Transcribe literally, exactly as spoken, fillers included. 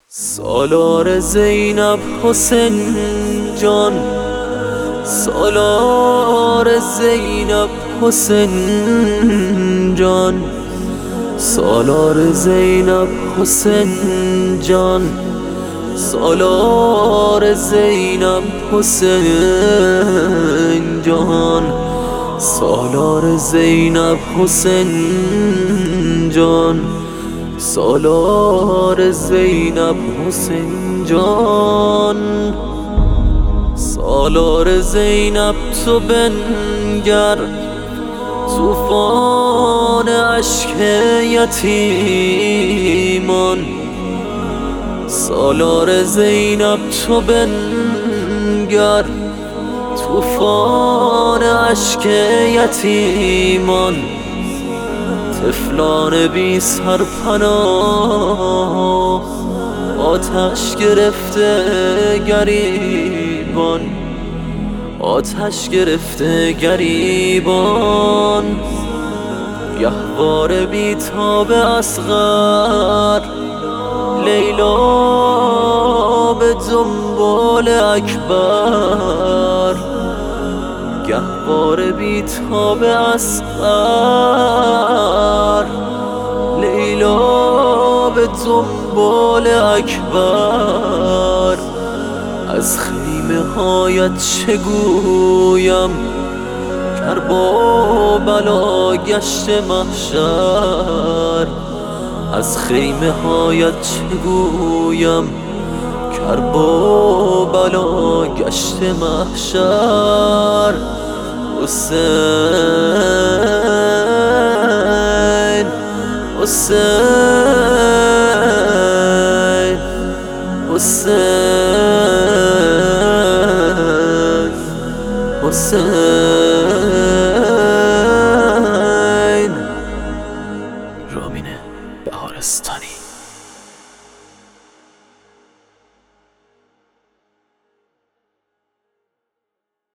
سالار زینب حسین جان، سالار زینب حسین جان، سالار زینب حسین جان، سالار زینب حسین جان، سالار زینب حسین جان، سالار زینب حسین جان. سالار زینب تو بنگر طوفان اشک یتیمان، سالار زینب تو بنگر طوفان اشک یتیمان، طفلان بی سرپناه آتش گرفته گریبان، آتش گرفته گریبان. گهواره بی تاب اصغر لیلا به دنبال اکبر، گهواره بی تاب اصغر لیلا به دنبال اکبر. از خیمه هایت چه گویم کربا بلا گشت محشر، از خیمه هایت چه گویم کربا بلا گشت محشر. حسین حسین حسین حسین. رامین بهارستانی.